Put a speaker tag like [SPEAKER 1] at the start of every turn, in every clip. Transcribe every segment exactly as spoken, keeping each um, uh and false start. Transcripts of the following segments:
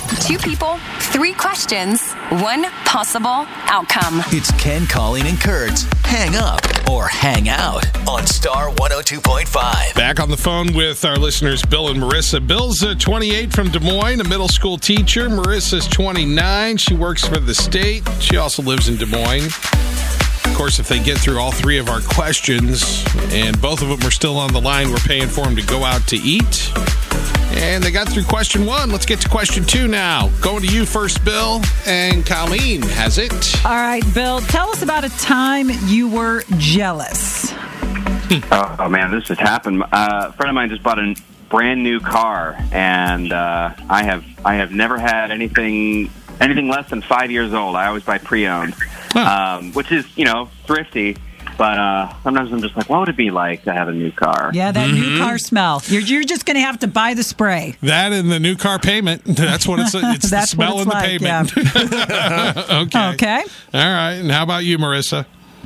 [SPEAKER 1] Two people, three questions, one possible outcome.
[SPEAKER 2] It's Ken, Colleen, and Kurt's Hang Up or Hang Out on Star one oh two point five.
[SPEAKER 3] Back on the phone with our listeners, Bill and Marissa. Bill's uh, twenty-eight from Des Moines, a middle school teacher. Marissa's twenty-nine. She works for the state. She also lives in Des Moines. Of course, if they get through all three of our questions, and both of them are still on the line, we're paying for them to go out to eat. And they got through question one. Let's get to question two now. Going to you first, Bill, and Colleen has it.
[SPEAKER 4] All right, Bill, tell us about a time you were jealous.
[SPEAKER 5] Oh, oh man, this has happened. Uh, a friend of mine just bought a brand new car, and uh, I have I have never had anything anything less than five years old. I always buy pre-owned, huh. um, which is, you know, thrifty. But uh, sometimes I'm just like, what would it be like to have a new car?
[SPEAKER 4] Yeah, that
[SPEAKER 3] Mm-hmm.
[SPEAKER 4] new car smell. You're, you're just going to have to buy the spray.
[SPEAKER 3] That and the new car payment. That's what it's. It's
[SPEAKER 4] That's
[SPEAKER 3] the smell
[SPEAKER 4] what it's
[SPEAKER 3] and the
[SPEAKER 4] like,
[SPEAKER 3] payment.
[SPEAKER 4] Yeah.
[SPEAKER 3] Okay.
[SPEAKER 4] Okay.
[SPEAKER 3] All right. And how about you, Marissa?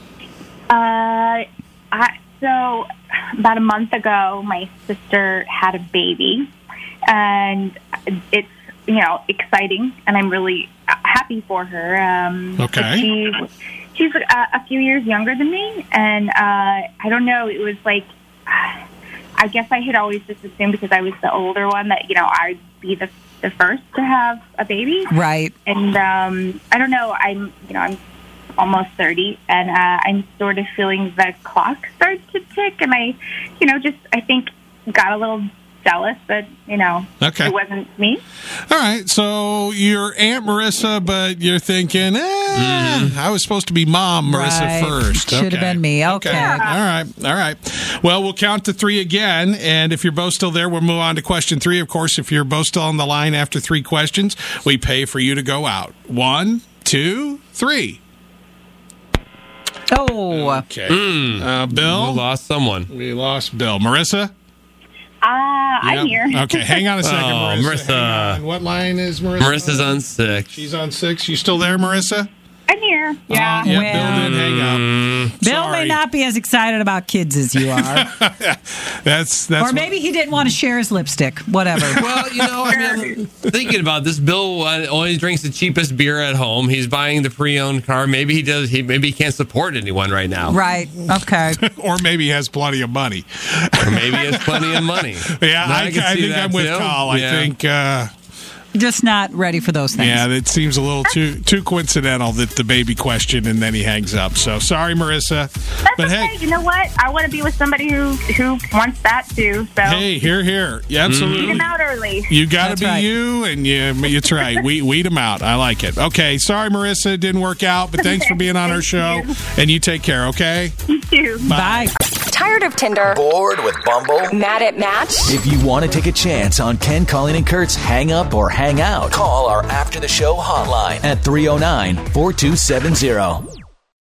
[SPEAKER 6] Uh, I, so about a month ago, my sister had a baby, and it's, you know, exciting, and I'm really happy for her. Um,
[SPEAKER 3] Okay.
[SPEAKER 6] She, she's a, a few years younger than me, and uh, I don't know, it was like, I guess I had always just assumed because I was the older one that, you know, I'd be the the first to have a baby.
[SPEAKER 4] Right.
[SPEAKER 6] And um, I don't know, I'm, you know, I'm almost thirty, and uh, I'm sort of feeling the clock start to tick, and I, you know, just, I think, got a little jealous that, you know,
[SPEAKER 3] Okay.
[SPEAKER 6] it wasn't me.
[SPEAKER 3] All right. So you're Aunt Marissa, but you're thinking, eh, I was supposed to be Mom Marissa
[SPEAKER 4] Right.
[SPEAKER 3] first.
[SPEAKER 4] Should have been me. Okay.
[SPEAKER 3] All right. All right. Well, we'll count to three again. And if you're both still there, we'll move on to question three. Of course, if you're both still on the line after three questions, we pay for you to go out. One, two, three.
[SPEAKER 4] Oh.
[SPEAKER 3] Okay. Uh, Bill?
[SPEAKER 7] We lost someone.
[SPEAKER 3] We lost Bill. Marissa?
[SPEAKER 6] Uh, I'm
[SPEAKER 3] Yep.
[SPEAKER 6] here.
[SPEAKER 3] Okay, hang on a second,
[SPEAKER 7] Oh,
[SPEAKER 3] Marissa.
[SPEAKER 7] Marissa.
[SPEAKER 3] Hang on. What line is Marissa?
[SPEAKER 7] Marissa's on six.
[SPEAKER 3] She's on six. You still there, Marissa?
[SPEAKER 6] I'm here. Yeah.
[SPEAKER 3] Uh, yeah,
[SPEAKER 4] Well-
[SPEAKER 3] Bill didn't hang up.
[SPEAKER 4] Bill
[SPEAKER 3] Sorry.
[SPEAKER 4] may not be as excited about kids as you are.
[SPEAKER 3] That's that's.
[SPEAKER 4] Or
[SPEAKER 3] what-
[SPEAKER 4] maybe he didn't want to share his lipstick. Whatever.
[SPEAKER 7] Well, you know, I mean, thinking about this, Bill uh, only drinks the cheapest beer at home. He's buying the pre-owned car. Maybe he does. He maybe he can't support anyone right now.
[SPEAKER 4] Right. Okay.
[SPEAKER 3] or maybe he has plenty of money.
[SPEAKER 7] Or maybe he has plenty of money.
[SPEAKER 3] Yeah, I, I,
[SPEAKER 7] can see
[SPEAKER 3] think
[SPEAKER 7] that
[SPEAKER 3] I'm with
[SPEAKER 7] too.
[SPEAKER 3] Carl. I
[SPEAKER 7] Yeah.
[SPEAKER 3] think. Uh,
[SPEAKER 4] Just not ready for those things.
[SPEAKER 3] Yeah, it seems a little too too coincidental that the baby question and then he hangs up. So sorry, Marissa.
[SPEAKER 6] That's
[SPEAKER 3] but
[SPEAKER 6] okay.
[SPEAKER 3] hey,
[SPEAKER 6] You know what? I want to be with somebody who, who wants that too. So
[SPEAKER 3] hey, here, here, yeah, absolutely.
[SPEAKER 6] weed them out early.
[SPEAKER 3] You got to
[SPEAKER 4] That's
[SPEAKER 3] be
[SPEAKER 4] right.
[SPEAKER 3] you, and you. That's right. We weed them out. I like it. Okay, sorry, Marissa, it didn't work out, but thanks for being on our show,
[SPEAKER 6] Thank you.
[SPEAKER 3] and you take care. Okay.
[SPEAKER 6] You too.
[SPEAKER 4] Bye.
[SPEAKER 1] Tired of Tinder?
[SPEAKER 2] Bored with Bumble?
[SPEAKER 1] Mad at Match?
[SPEAKER 2] If you want to take a chance on Ken, Colleen, and Kurt's Hang Up or Hang Out, call our After the Show hotline at three oh nine, four two seven zero.